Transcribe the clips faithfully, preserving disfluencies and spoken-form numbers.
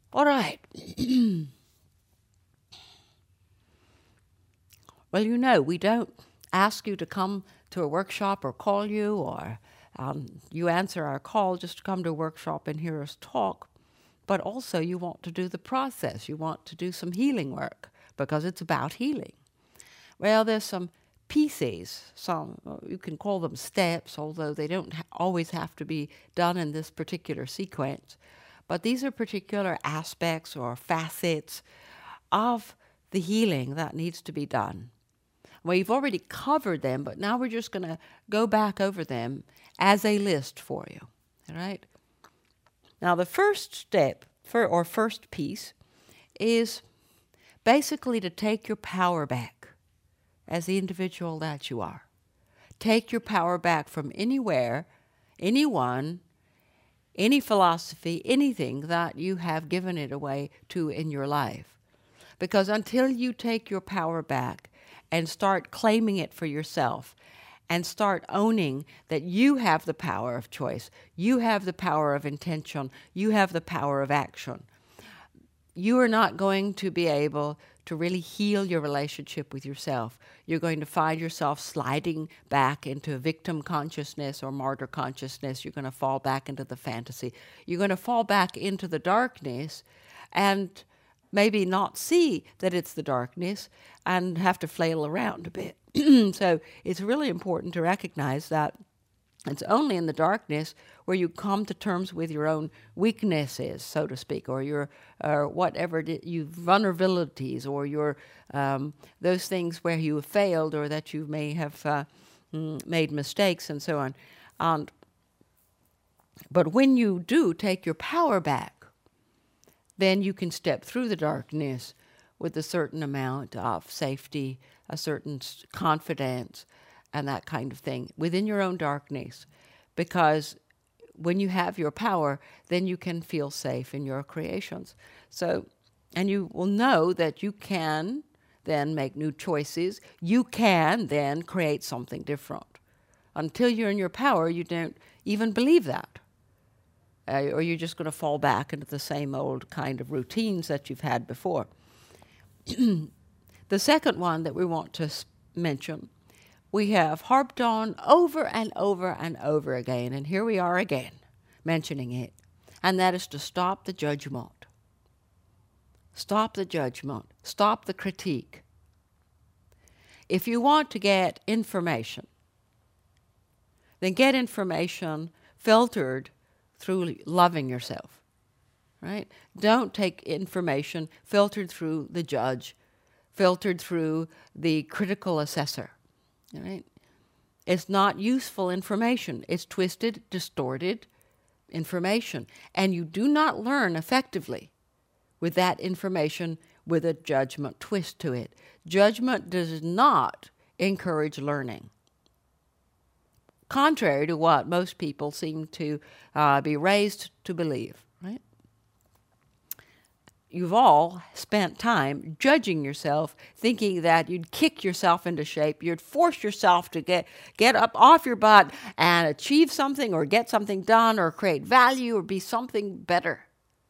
All right. Well, you know, we don't ask you to come to a workshop or call you, or um, you answer our call just to come to a workshop and hear us talk. But also, you want to do the process. You want to do some healing work because it's about healing. Well, there's some pieces, some, uh, you can call them steps, although they don't ha- always have to be done in this particular sequence. But these are particular aspects or facets of the healing that needs to be done. We've already covered them, but now we're just going to go back over them as a list for you. All right? Now, the first step, for, or first piece, is basically to take your power back as the individual that you are. Take your power back from anywhere, anyone, any philosophy, anything that you have given it away to in your life. Because until you take your power back and start claiming it for yourself and start owning that you have the power of choice, you have the power of intention, you have the power of action, you are not going to be able to really heal your relationship with yourself. You're going to find yourself sliding back into victim consciousness or martyr consciousness. You're going to fall back into the fantasy. You're going to fall back into the darkness and maybe not see that it's the darkness and have to flail around a bit. So it's really important to recognize that it's only in the darkness where you come to terms with your own weaknesses, so to speak, or your, or whatever it, you vulnerabilities, or your um, those things where you have failed, or that you may have uh, mm, made mistakes, and so on. And but when you do take your power back, then you can step through the darkness with a certain amount of safety, a certain confidence, and that kind of thing within your own darkness. Because when you have your power, then you can feel safe in your creations. So, and you will know that you can then make new choices. You can then create something different. Until you're in your power, you don't even believe that. Uh, or you're just going to fall back into the same old kind of routines that you've had before. The second one that we want to s- mention, we have harped on over and over and over again, and here we are again mentioning it, and that is to stop the judgment. Stop the judgment. Stop the critique. If you want to get information, then get information filtered through loving yourself, right? Don't take information filtered through the judge, filtered through the critical assessor, right? It's not useful information. It's twisted, distorted information. And you do not learn effectively with that information with a judgment twist to it. Judgment does not encourage learning, contrary to what most people seem to uh, be raised to believe, right? You've all spent time judging yourself, thinking that you'd kick yourself into shape, you'd force yourself to get, get up off your butt and achieve something or get something done or create value or be something better.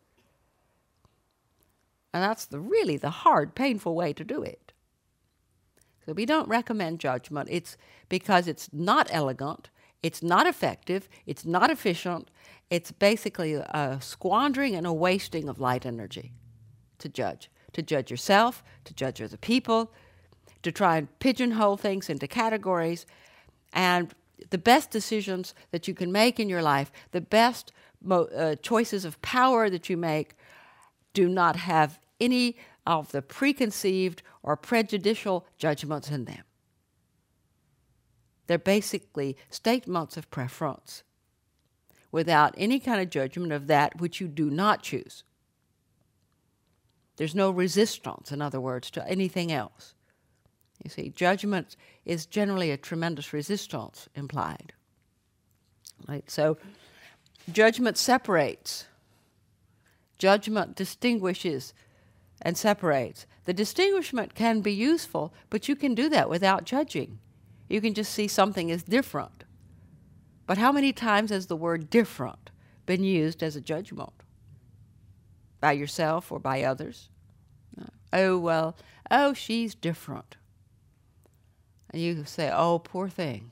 And that's the really the hard, painful way to do it. So we don't recommend judgment. It's because it's not elegant, it's not effective, it's not efficient. It's basically a squandering and a wasting of light energy to judge. To judge yourself, to judge other people, to try and pigeonhole things into categories. And the best decisions that you can make in your life, the best mo- uh, choices of power that you make, do not have any of the preconceived or prejudicial judgments in them. They're basically statements of preference without any kind of judgment of that which you do not choose. There's no resistance, in other words, to anything else. You see, judgment is generally a tremendous resistance implied. Right? So judgment separates. Judgment distinguishes and separates. The distinguishment can be useful, but you can do that without judging. You can just see something as different. But how many times has the word different been used as a judgment? by yourself or by others. Oh, well, oh, she's different. And you say, oh, poor thing.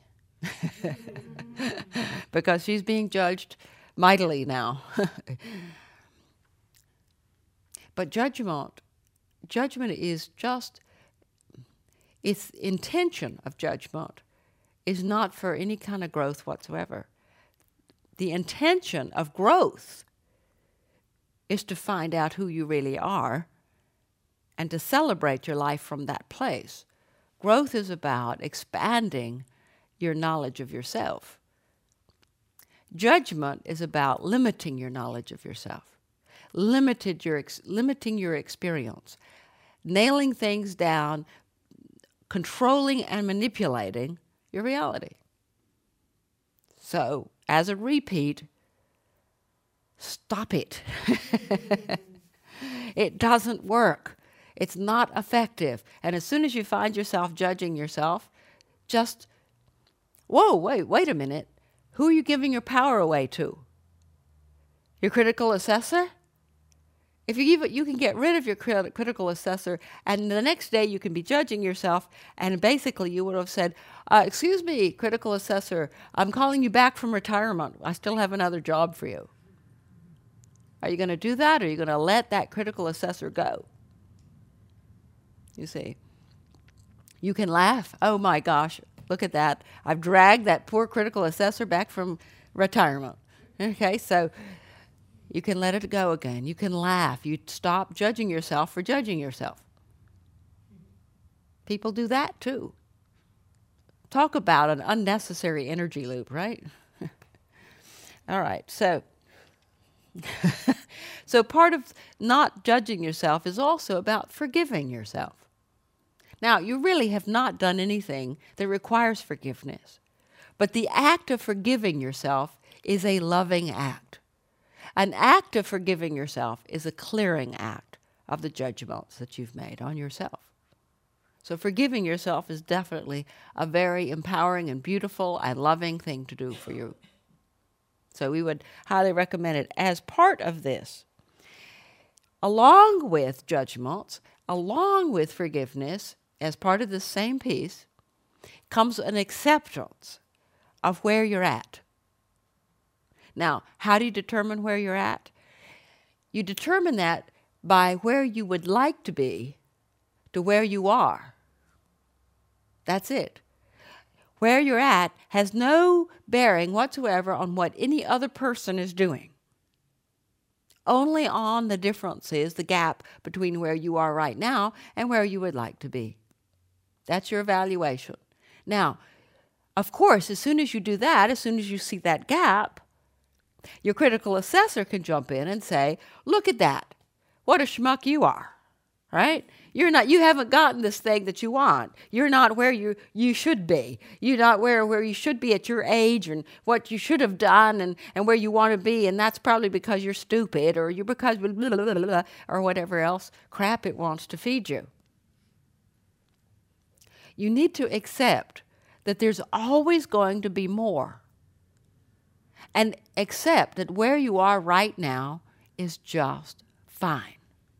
Because she's being judged mightily now. But judgment, judgment is just, its intention of judgment is not for any kind of growth whatsoever. The intention of growth is to find out who you really are and to celebrate your life from that place. Growth is about expanding your knowledge of yourself. Judgment is about limiting your knowledge of yourself, limited your ex- limiting your experience, nailing things down, controlling and manipulating your reality. So, as a repeat, stop it. It doesn't work. It's not effective. And as soon as you find yourself judging yourself, just, whoa, wait, wait a minute. Who are you giving your power away to? Your critical assessor? If you give it, you can get rid of your crit- critical assessor, and the next day you can be judging yourself, and basically you would have said, uh, excuse me, critical assessor, I'm calling you back from retirement. I still have another job for you. Are you going to do that, or are you going to let that critical assessor go? You see. You can laugh. Oh my gosh, look at that. I've dragged that poor critical assessor back from retirement. Okay, so you can let it go again. You can laugh. You stop judging yourself for judging yourself. People do that too. Talk about an unnecessary energy loop, right? All right, so so part of not judging yourself is also about forgiving yourself. Now, you really have not done anything that requires forgiveness, but the act of forgiving yourself is a loving act. An act of forgiving yourself is a clearing act of the judgments that you've made on yourself. So forgiving yourself is definitely a very empowering and beautiful and loving thing to do for you. So we would highly recommend it as part of this. Along with judgments, along with forgiveness, as part of the same piece, comes an acceptance of where you're at. Now, how do you determine where you're at? You determine that by where you would like to be to where you are. That's it. Where you're at has no bearing whatsoever on what any other person is doing. Only on the differences, the gap between where you are right now and where you would like to be. That's your evaluation. Now, of course, as soon as you do that, as soon as you see that gap, your critical assessor can jump in and say, look at that. What a schmuck you are, right? You're not, you haven't gotten this thing that you want. You're not where you, you should be. You're not where, where you should be at your age and what you should have done and, and where you want to be. And that's probably because you're stupid or you're because blah, blah, blah, blah, or whatever else crap it wants to feed you. You need to accept that there's always going to be more. And accept that where you are right now is just fine.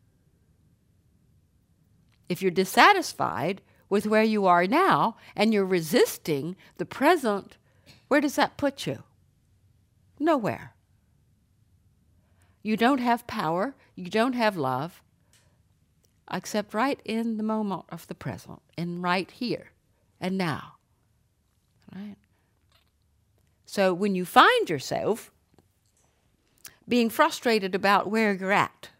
If you're dissatisfied with where you are now and you're resisting the present, where does that put you? Nowhere. You don't have power, you don't have love, except right in the moment of the present, and right here and now. Right? So when you find yourself being frustrated about where you're at,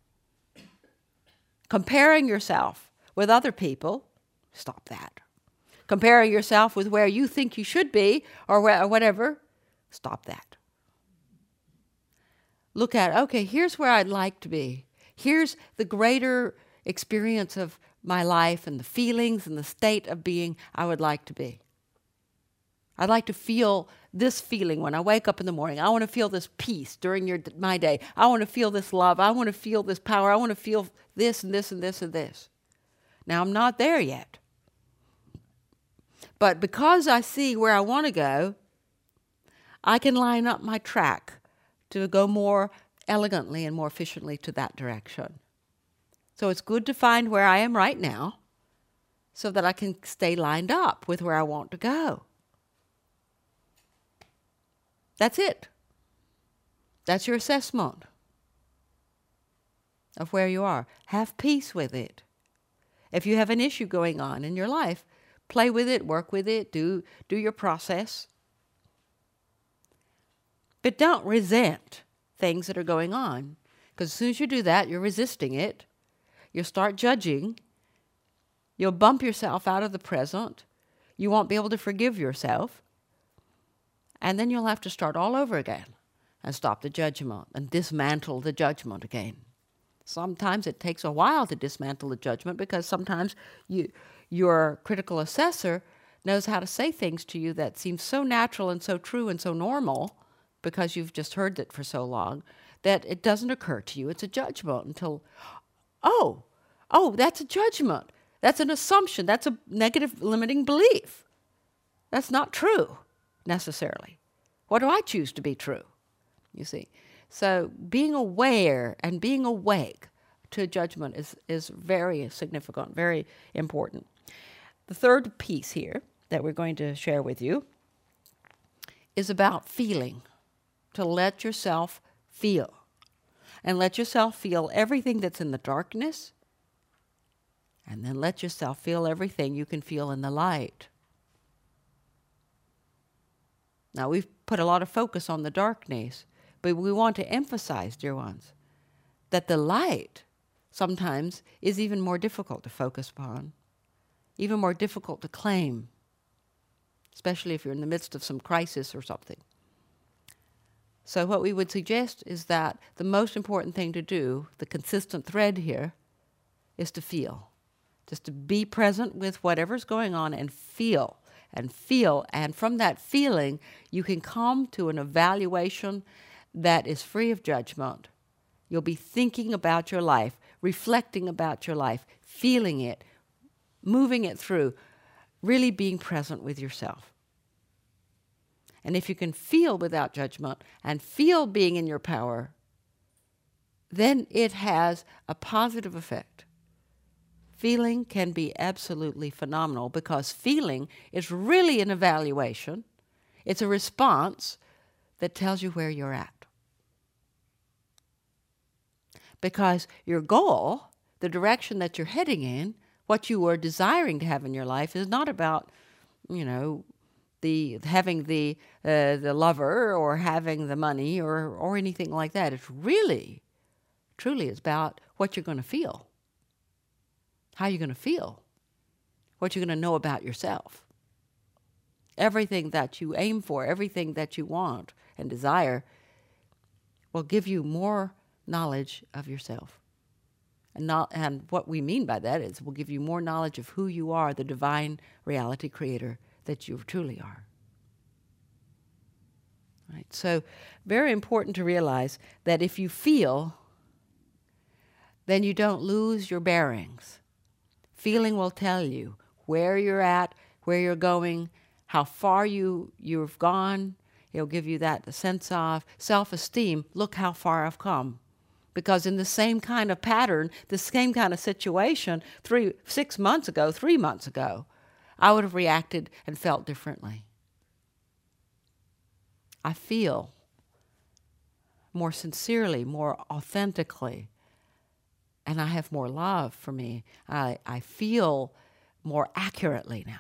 comparing yourself with other people, stop that. Comparing yourself with where you think you should be or, where, or whatever, stop that. Look at, okay, here's where I'd like to be. Here's the greater experience of my life and the feelings and the state of being I would like to be. I'd like to feel this feeling when I wake up in the morning. I want to feel this peace during your, my day. I want to feel this love. I want to feel this power. I want to feel this and this and this and this. Now, I'm not there yet. But because I see where I want to go, I can line up my track to go more elegantly and more efficiently to that direction. So it's good to find where I am right now so that I can stay lined up with where I want to go. That's it. That's your assessment of where you are. Have peace with it. If you have an issue going on in your life, play with it, work with it, do, do your process. But don't resent things that are going on. Because as soon as you do that, you're resisting it. You'll start judging. You'll bump yourself out of the present. You won't be able to forgive yourself. And then you'll have to start all over again and stop the judgment and dismantle the judgment again. Sometimes it takes a while to dismantle the judgment because sometimes you, your critical assessor knows how to say things to you that seem so natural and so true and so normal because you've just heard it for so long that it doesn't occur to you. It's a judgment until, oh, oh, that's a judgment. That's an assumption. That's a negative limiting belief. That's not true necessarily. What do I choose to be true? You see. So being aware and being awake to judgment is, is very significant, very important. The third piece here that we're going to share with you is about feeling, to let yourself feel. And let yourself feel everything that's in the darkness, and then let yourself feel everything you can feel in the light. Now, we've put a lot of focus on the darkness, but we want to emphasize, dear ones, that the light sometimes is even more difficult to focus upon, even more difficult to claim, especially if you're in the midst of some crisis or something. So what we would suggest is that the most important thing to do, the consistent thread here, is to feel. Just to be present with whatever's going on and feel, and feel. And from that feeling, you can come to an evaluation that is free of judgment. You'll be thinking about your life, reflecting about your life, feeling it, moving it through, really being present with yourself. And if you can feel without judgment and feel being in your power, then it has a positive effect. Feeling can be absolutely phenomenal because feeling is really an evaluation. It's a response that tells you where you're at. Because your goal, the direction that you're heading in, what you are desiring to have in your life is not about, you know, the having the uh, the lover or having the money or, or anything like that. It's really, truly is about what you're going to feel. How you're going to feel. What you're going to know about yourself. Everything that you aim for, everything that you want and desire will give you more knowledge of yourself. And, not, and what we mean by that is will give you more knowledge of who you are, the divine reality creator that you truly are. Right? So very important to realize that if you feel, then you don't lose your bearings. Feeling will tell you where you're at, where you're going, how far you, you've gone. It'll give you that sense of self-esteem. Look how far I've come. Because in the same kind of pattern, the same kind of situation, three, six months ago, three months ago, I would have reacted and felt differently. I feel more sincerely, more authentically, and I have more love for me. I, I feel more accurately now.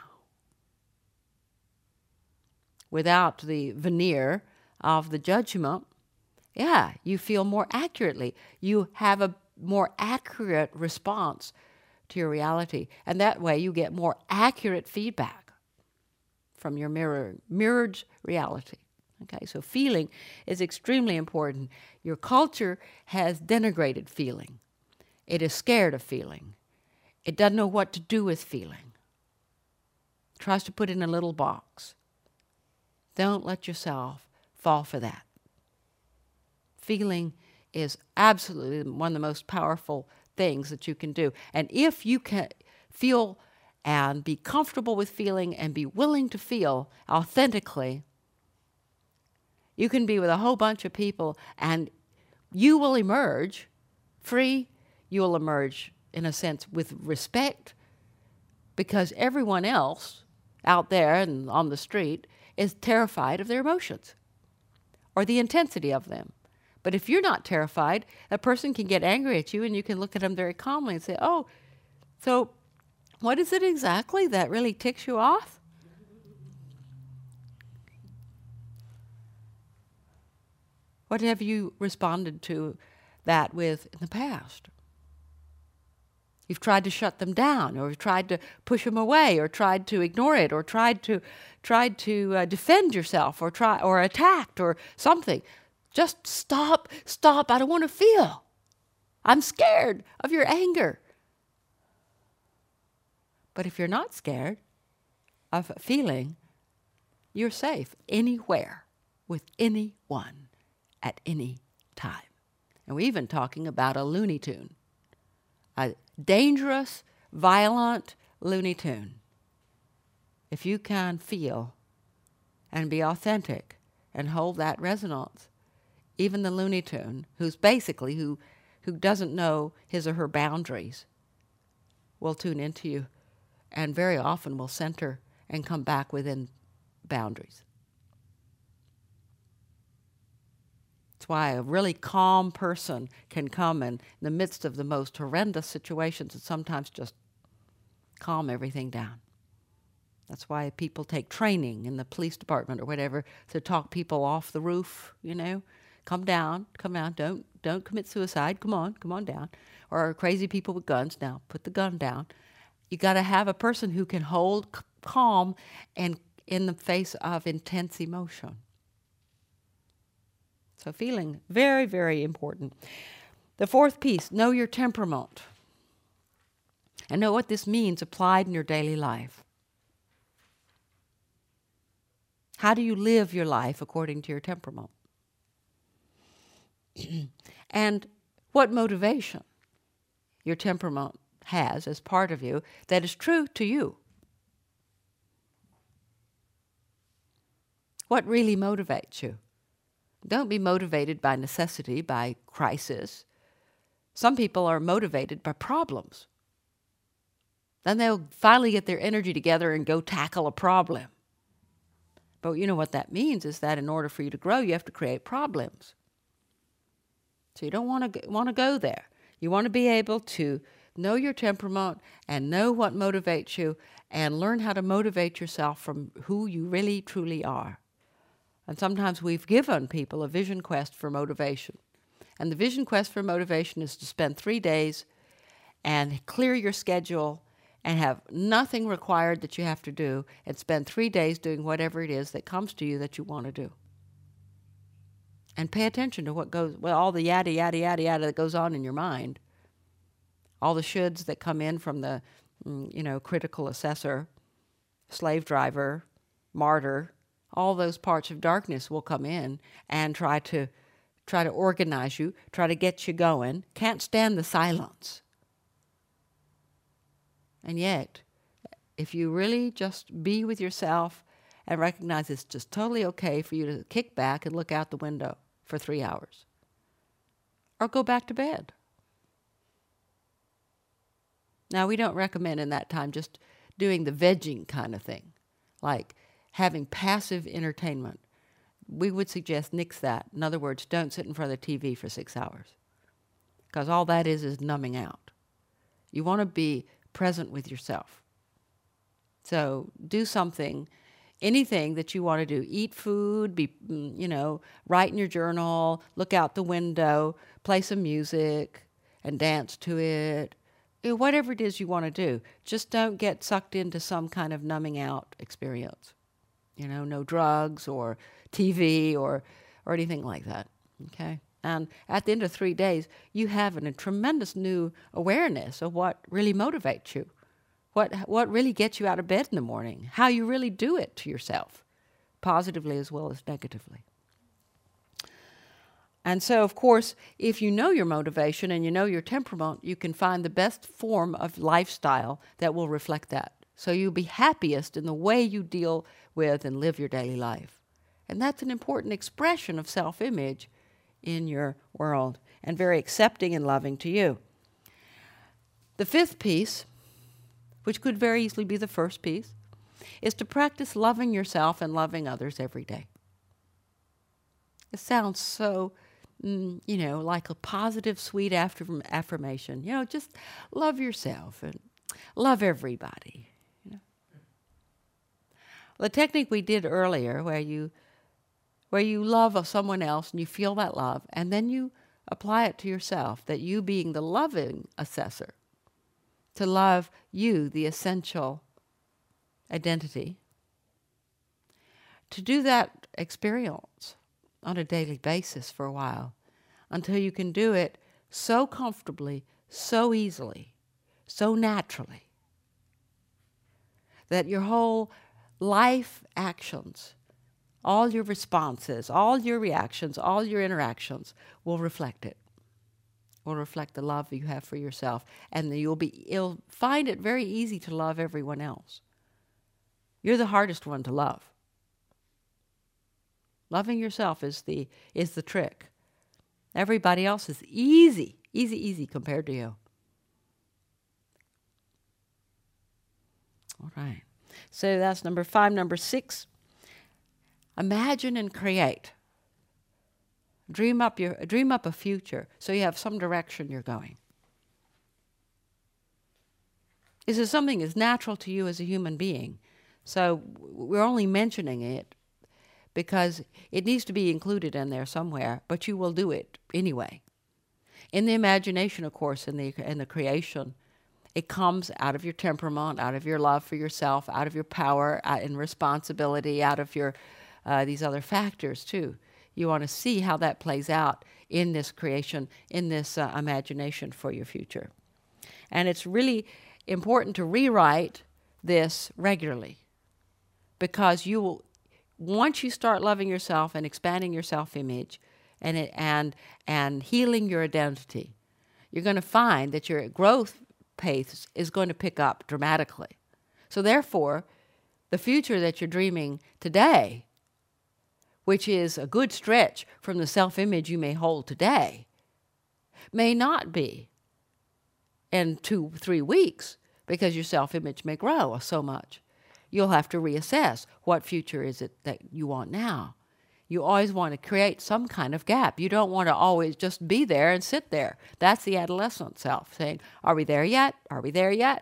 Without the veneer of the judgment, yeah, you feel more accurately. You have a more accurate response to your reality. And that way you get more accurate feedback from your mirror, mirrored reality. Okay, so feeling is extremely important. Your culture has denigrated feeling. It is scared of feeling. It doesn't know what to do with feeling. It tries to put it in a little box. Don't let yourself fall for that. Feeling is absolutely one of the most powerful things that you can do. And if you can feel and be comfortable with feeling and be willing to feel authentically, you can be with a whole bunch of people and you will emerge free. You will emerge, in a sense, with respect, because everyone else out there and on the street is terrified of their emotions or the intensity of them. But if you're not terrified, a person can get angry at you and you can look at them very calmly and say, oh, so what is it exactly that really ticks you off? What have you responded to that with in the past? You've tried to shut them down, or you've tried to push them away, or tried to ignore it, or tried to tried to uh, defend yourself, or try or attacked, or something. Just stop, stop. I don't want to feel. I'm scared of your anger. But if you're not scared of feeling, you're safe anywhere with anyone at any time. And we're even talking about a Looney Tune. A dangerous, violent Looney Tune. If you can feel and be authentic and hold that resonance, even the Looney Tune, who's basically, who, who doesn't know his or her boundaries, will tune into you and very often will center and come back within boundaries. That's why a really calm person can come and, in the midst of the most horrendous situations, and sometimes just calm everything down. That's why people take training in the police department or whatever to talk people off the roof, you know. Come down, come down, don't don't commit suicide, come on, come on down. Or crazy people with guns, now put the gun down. You got to have a person who can hold c- calm and in the face of intense emotion. So feeling, very, very important. The fourth piece, know your temperament. And know what this means applied in your daily life. How do you live your life according to your temperament? And what motivation your temperament has as part of you that is true to you. What really motivates you? Don't be motivated by necessity, by crisis. Some people are motivated by problems. Then they'll finally get their energy together and go tackle a problem. But you know what that means is that in order for you to grow, you have to create problems. So you don't want to want to go there. You want to be able to know your temperament and know what motivates you and learn how to motivate yourself from who you really truly are. And sometimes we've given people a vision quest for motivation. And the vision quest for motivation is to spend three days and clear your schedule and have nothing required that you have to do and spend three days doing whatever it is that comes to you that you want to do. And pay attention to what goes, well, all the yada, yada, yada, yada that goes on in your mind. All the shoulds that come in from the, you know, critical assessor, slave driver, martyr, all those parts of darkness will come in and try to try to organize you, try to get you going. Can't stand the silence. And yet, if you really just be with yourself and recognize it's just totally okay for you to kick back and look out the window for three hours. Or go back to bed. Now, we don't recommend in that time just doing the vegging kind of thing, like having passive entertainment. We would suggest nix that. In other words, don't sit in front of the T V for six hours. Because all that is is numbing out. You want to be present with yourself. So do something, anything that you want to do. Eat food, be, you know, write in your journal, look out the window, play some music and dance to it. You know, whatever it is you want to do. Just don't get sucked into some kind of numbing out experience. You know, no drugs or T V or or anything like that, okay? And at the end of three days, you have an, a tremendous new awareness of what really motivates you, what what really gets you out of bed in the morning, how you really do it to yourself, positively as well as negatively. And so, of course, if you know your motivation and you know your temperament, you can find the best form of lifestyle that will reflect that. So you'll be happiest in the way you deal with and live your daily life. And that's an important expression of self-image in your world and very accepting and loving to you. The fifth piece, which could very easily be the first piece, is to practice loving yourself and loving others every day. It sounds so, mm, you know, like a positive, sweet affirm- affirmation. You know, just love yourself and love everybody. You know? The technique we did earlier, where you, where you love someone else and you feel that love, and then you apply it to yourself, that you being the loving assessor, to love you, the essential identity, to do that experience on a daily basis for a while until you can do it so comfortably, so easily, so naturally that your whole life actions, all your responses, all your reactions, all your interactions will reflect it, will reflect the love you have for yourself, and you'll be, you'll find it very easy to love everyone else. You're the hardest one to love. Loving yourself is the is the trick. Everybody else is easy, easy, easy compared to you. All right. So that's number five. Number six, imagine and create. Dream up your dream up a future so you have some direction you're going. This is something that's natural to you as a human being. So we're only mentioning it because it needs to be included in there somewhere, but you will do it anyway. In the imagination, of course, in the in the creation, it comes out of your temperament, out of your love for yourself, out of your power out and responsibility, out of your uh, these other factors too. You want to see how that plays out in this creation, in this uh, imagination for your future. And it's really important to rewrite this regularly, because you will, once you start loving yourself and expanding your self-image and it, and and healing your identity, you're going to find that your growth pace is going to pick up dramatically. So therefore, the future that you're dreaming today, which is a good stretch from the self-image you may hold today, may not be in two, three weeks, because your self-image may grow so much. You'll have to reassess what future is it that you want now. You always want to create some kind of gap. You don't want to always just be there and sit there. That's the adolescent self saying, are we there yet? Are we there yet?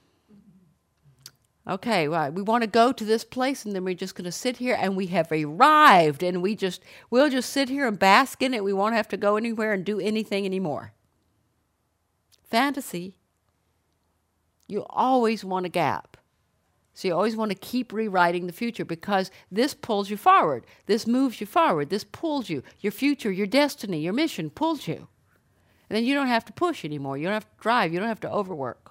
Okay, right. We want to go to this place, and then we're just going to sit here, and we have arrived, and we just, we'll just sit here and bask in it. We won't have to go anywhere and do anything anymore. Fantasy. You always want a gap. So you always want to keep rewriting the future, because this pulls you forward. This moves you forward. This pulls you. Your future, your destiny, your mission pulls you. And then you don't have to push anymore. You don't have to drive. You don't have to overwork.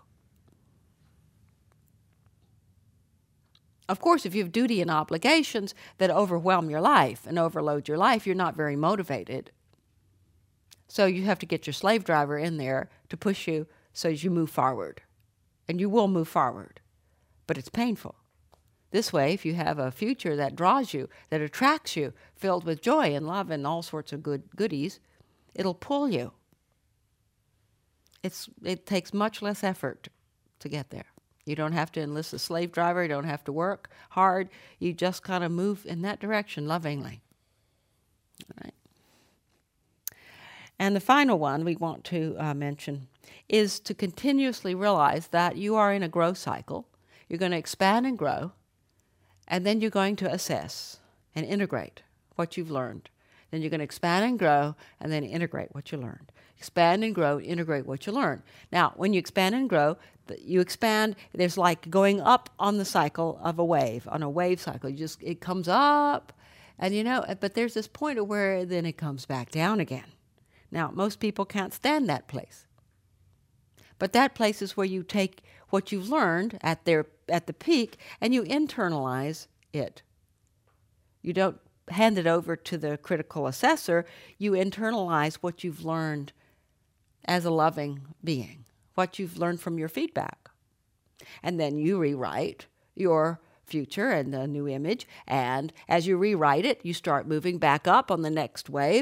Of course, if you have duty and obligations that overwhelm your life and overload your life, you're not very motivated. So you have to get your slave driver in there to push you so as you move forward. And you will move forward. But it's painful. This way, if you have a future that draws you, that attracts you, filled with joy and love and all sorts of good goodies, it'll pull you. It's, it takes much less effort to get there. You don't have to enlist a slave driver. You don't have to work hard. You just kind of move in that direction lovingly. All right. And the final one we want to uh, mention is to continuously realize that you are in a growth cycle. You're going to expand and grow, and then you're going to assess and integrate what you've learned. Then you're going to expand and grow, and then integrate what you learned. Expand and grow, integrate what you learned. Now, when you expand and grow, you expand, there's like going up on the cycle of a wave, on a wave cycle. You just, it comes up, and you know, but there's this point where then it comes back down again. Now, most people can't stand that place. But that place is where you take what you've learned at their at the peak and you internalize it. You don't hand it over to the critical assessor. You internalize what you've learned as a loving being, what you've learned from your feedback. And then you rewrite your future and the new image. And as you rewrite it, you start moving back up on the next wave.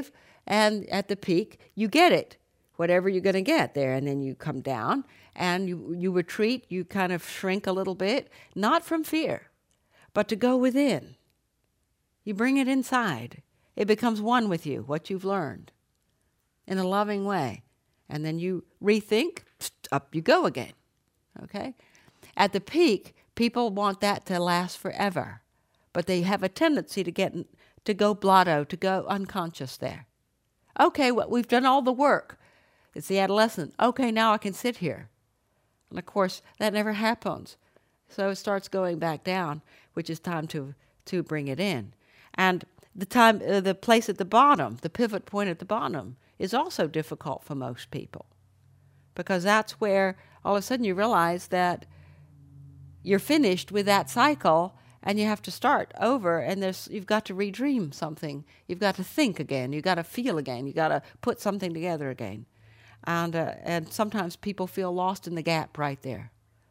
and at the peak, you get it, whatever you're going to get there. And then you come down and you, you retreat, you kind of shrink a little bit, not from fear, but to go within. You bring it inside. It becomes one with you, what you've learned, in a loving way. And then you rethink, up you go again, okay? At the peak, people want that to last forever, but they have a tendency to get to go blotto, to go unconscious there. Okay, well, we've done all the work. It's the adolescent. Okay, now I can sit here. And of course, that never happens. So it starts going back down, which is time to, to bring it in. And the time, uh, the place at the bottom, the pivot point at the bottom, is also difficult for most people, because that's where all of a sudden you realize that you're finished with that cycle and you have to start over, and there's, you've got to redream something. You've got to think again. You've got to feel again. You've got to put something together again. And, uh, and sometimes people feel lost in the gap right there,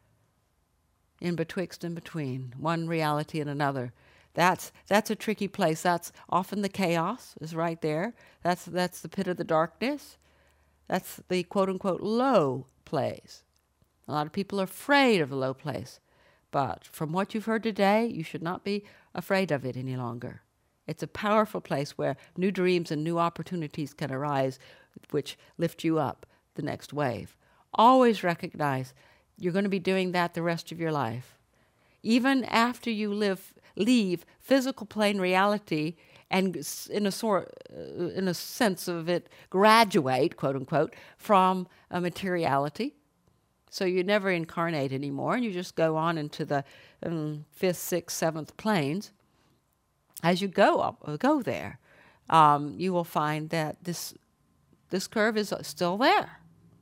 in betwixt and between, one reality and another. That's that's a tricky place. That's often the chaos is right there. That's that's the pit of the darkness. That's the quote-unquote low place. A lot of people are afraid of the low place. But from what you've heard today, you should not be afraid of it any longer. It's a powerful place where new dreams and new opportunities can arise, which lift you up the next wave. Always recognize you're going to be doing that the rest of your life. Even after you live, leave physical plane reality and in a sort, uh, in a sense of it, graduate, quote unquote, from a materiality. So you never incarnate anymore, and you just go on into the um, fifth, sixth, seventh planes. As you go up, or go there, um, you will find that this this curve is still there.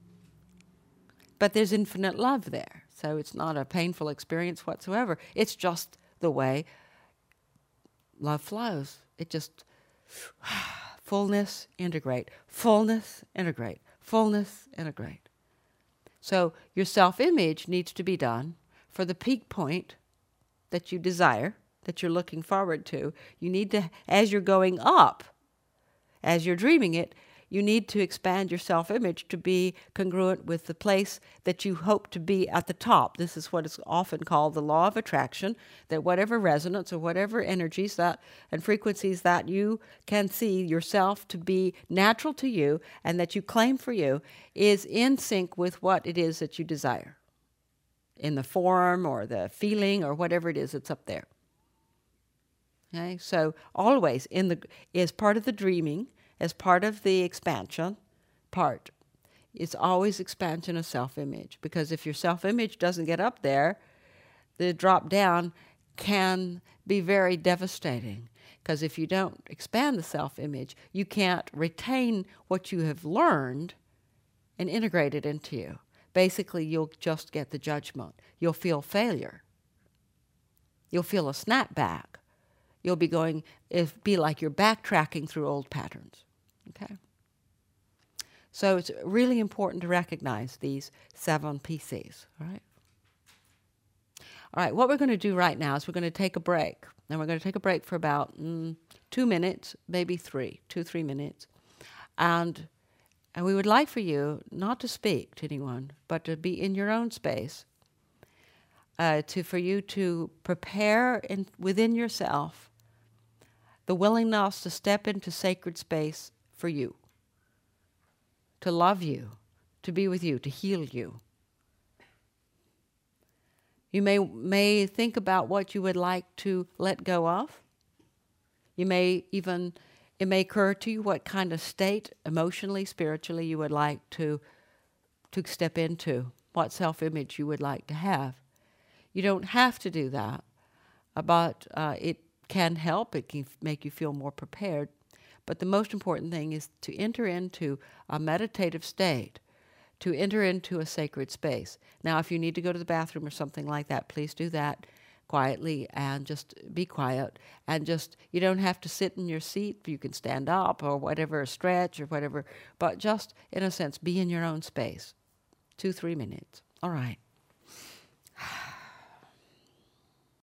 But there's infinite love there. So it's not a painful experience whatsoever. It's just the way love flows. It just, fullness, integrate, fullness, integrate, fullness, integrate. So your self-image needs to be done for the peak point that you desire, that you're looking forward to. You need to, as you're going up, as you're dreaming it, you need to expand your self-image to be congruent with the place that you hope to be at the top. This is what is often called the law of attraction, that whatever resonance or whatever energies that and frequencies that you can see yourself to be natural to you and that you claim for you is in sync with what it is that you desire in the form or the feeling or whatever it is that's up there. Okay? So always in the is part of the dreaming, as part of the expansion part, it's always expansion of self-image. Because if your self-image doesn't get up there, the drop down can be very devastating. Because if you don't expand the self-image, you can't retain what you have learned and integrate it into you. Basically, you'll just get the judgment. You'll feel failure. You'll feel a snapback. You'll be going, it'll be like you're backtracking through old patterns. Okay? So it's really important to recognize these seven P Cs, all right? All right, what we're going to do right now is we're going to take a break. And we're going to take a break for about mm, two minutes, maybe three, two, three minutes. And, and we would like for you not to speak to anyone, but to be in your own space, uh, to for you to prepare in, within yourself the willingness to step into sacred space for you, to love you, to be with you, to heal you. You may, may think about what you would like to let go of. You may even, it may occur to you what kind of state, emotionally, spiritually, you would like to, to step into, what self-image you would like to have. You don't have to do that, but uh, it can help, it can make you feel more prepared. But the most important thing is to enter into a meditative state, to enter into a sacred space. Now, if you need to go to the bathroom or something like that, please do that quietly and just be quiet. And just, you don't have to sit in your seat. You can stand up or whatever, stretch or whatever. But just, in a sense, be in your own space. Two, three minutes. All right.